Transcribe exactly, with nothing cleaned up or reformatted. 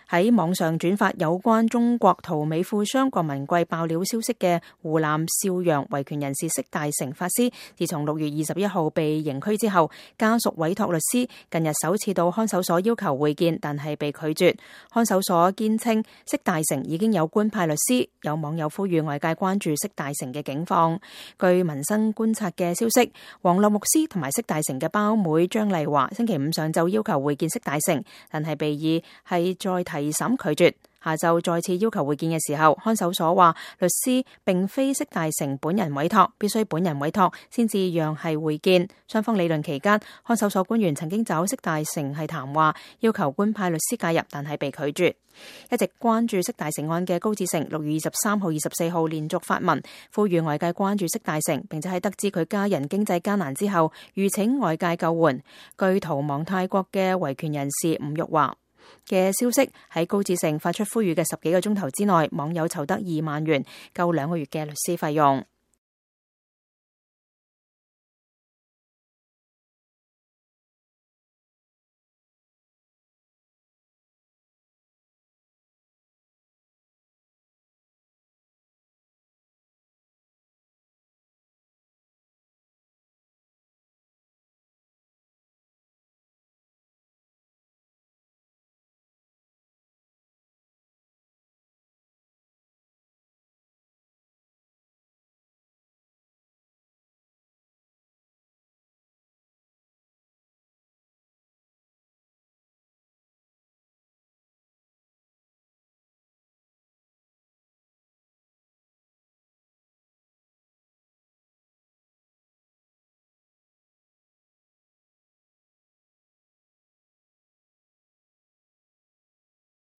喺網上轉發有關中國陶美富商郭文貴爆料消息嘅湖南邵陽維權人士釋大成法師，自從六月二十一號被刑拘之後，家屬委託律師近日首次到看守所要求會見，但係被拒絕。看守所堅稱釋大成已經有官派律師。有網友呼籲外界關注釋大成嘅境況。據民生觀察嘅消息，黃樂牧師同埋釋大成嘅胞妹張麗華星期五上晝要求會見釋大成，但係被以係再提審拒絕。下晝再次要求會見嘅時候，看守所話律師並非釋大成本人委託，必須本人委託先至讓係會見。雙方理論期間，看守所官員曾經找釋大成係談話，要求官派律師介入，但係被拒絕。一直關注釋大成案嘅高志成，六月二十三號、二十四號連續發文，呼籲外界關注釋大成，並且喺得知佢家人經濟艱難之後，籲請外界救援。據逃亡泰國嘅維權人士吳玉華嘅消息，喺高志成發出呼籲嘅十幾個鐘頭之內，網友籌得二萬元，夠兩個月嘅律師費用。